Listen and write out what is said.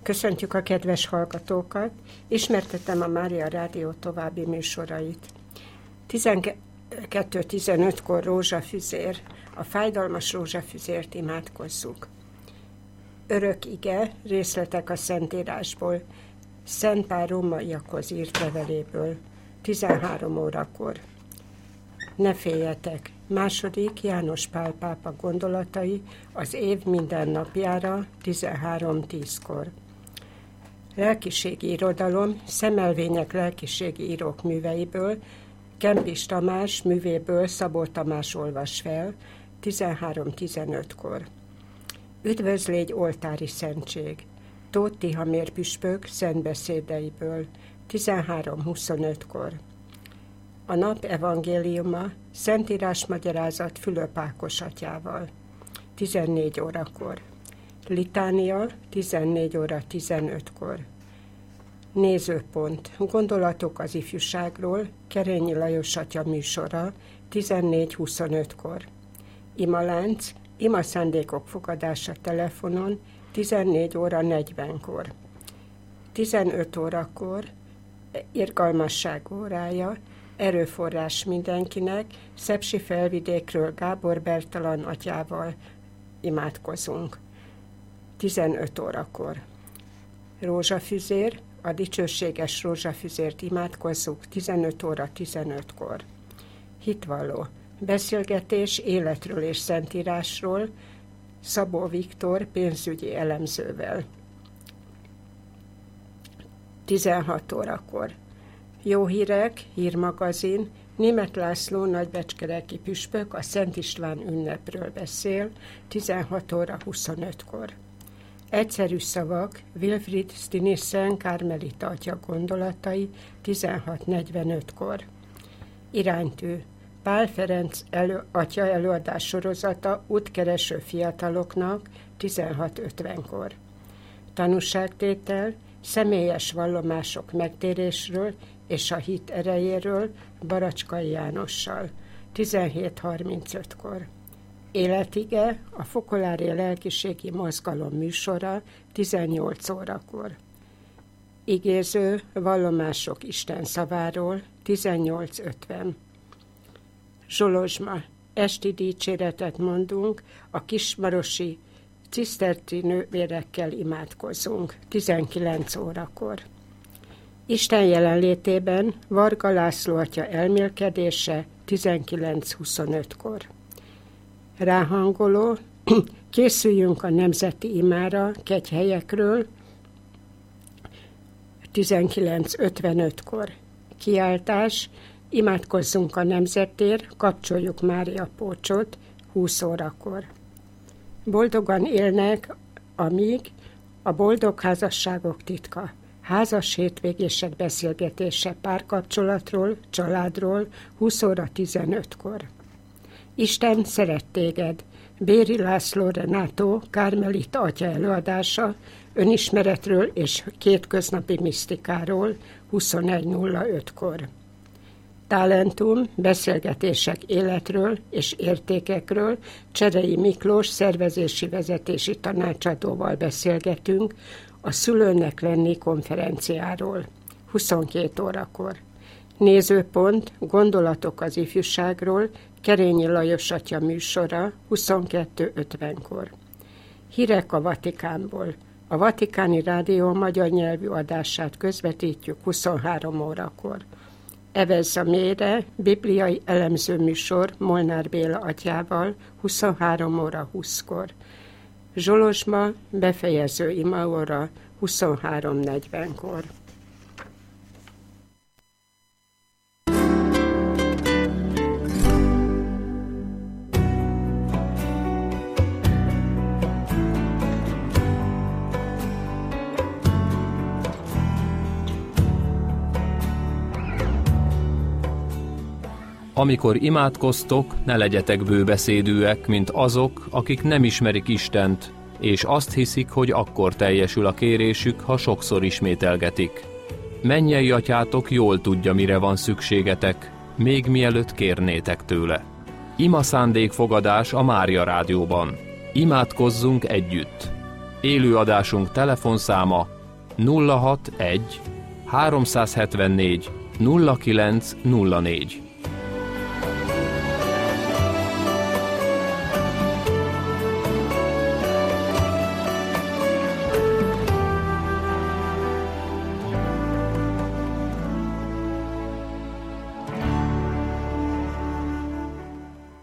Köszöntjük a kedves hallgatókat, ismertetem a Mária Rádió további műsorait. 12:15-kor rózsafüzér, a fájdalmas rózsafüzért imádkozzuk. Örök ige, részletek a Szentírásból, Szent Pál rómaiakhoz írt leveléből, 13 órakor. Ne féljetek! Második János Pál pápa gondolatai az év minden napjára, 13:10-kor. Lelkiségi irodalom, Szemelvények lelkiségi írók műveiből, Kempis Tamás művéből Szabó Tamás olvas fel, 13:15-kor. Üdvözlégy oltári szentség, Tóth Tihamér püspök szentbeszédeiből, 13:25-kor. A nap evangéliuma, Szentírás magyarázat Fülöp Ákos atyával, 14 órakor. Litánia, 14:15-kor. Nézőpont, gondolatok az ifjúságról, Kerényi Lajos atya műsora, 14:25-kor. Imalánc, imaszándékok fogadása telefonon, 14:40-kor. 15 órakor, irgalmasság órája, erőforrás mindenkinek, Szepsi Felvidékről Gábor Bertalan atyával imádkozunk. 15 órakor. Rózsafüzér, a dicsőséges rózsafüzért imádkozzuk, 15:15-kor. Hitvalló, beszélgetés életről és szentírásról, Szabó Viktor pénzügyi elemzővel. 16 órakor. Jó hírek, hírmagazin, Németh László nagybecskereki püspök a Szent István ünnepről beszél, 16:25-kor. Egyszerű szavak, Wilfried Stinissen Kármelita atya gondolatai, 16:45-kor. Iránytű, Pál Ferenc atya előadás sorozata útkereső fiataloknak, 16:50-kor. Tanúságtétel, személyes vallomások megtérésről és a hit erejéről Baracskai Jánossal, 17:35-kor. Életige, a Fokolári lelkiségi mozgalom műsora, 18 órakor. Igéző, vallomások Isten szaváról, 18:50. Zsolozsma, esti dicséretet mondunk, a kismarosi ciszterci nővérekkel imádkozunk, 19 órakor. Isten jelenlétében Varga László atya elmélkedése, 19:25-kor. Ráhangoló, készüljünk a nemzeti imára kegyhelyekről, 19:55-kor. Kiáltás, imádkozzunk a nemzetért, kapcsoljuk Mária Pócsot, 20 órakor. Boldogan élnek, amíg a boldog házasságok titka. Házas hétvégések beszélgetése párkapcsolatról, családról, 20:15-kor. Isten szeret téged. Béri László Renátó Kármelita atya előadása önismeretről és kétköznapi misztikáról, 21:05-kor. Talentum, beszélgetések életről és értékekről, Cserei Miklós szervezési vezetési tanácsadóval beszélgetünk a Szülőnek lenni konferenciáról, 22 órakor. Nézőpont, gondolatok az ifjúságról, Kerényi Lajos atya műsora, 22:50-kor. Hírek a Vatikánból. A Vatikáni Rádió magyar nyelvű adását közvetítjük 23 órakor. Evezz a mélyre, bibliai elemző műsor Molnár Béla atyával, 23:20-kor. Zsolozsma, befejező imaóra, 23:40-kor. Amikor imádkoztok, ne legyetek bőbeszédűek, mint azok, akik nem ismerik Istent, és azt hiszik, hogy akkor teljesül a kérésük, ha sokszor ismételgetik. Mennyei atyátok jól tudja, mire van szükségetek, még mielőtt kérnétek tőle. Ima szándékfogadás a Mária Rádióban. Imádkozzunk együtt. Élőadásunk telefonszáma 061 374 0904.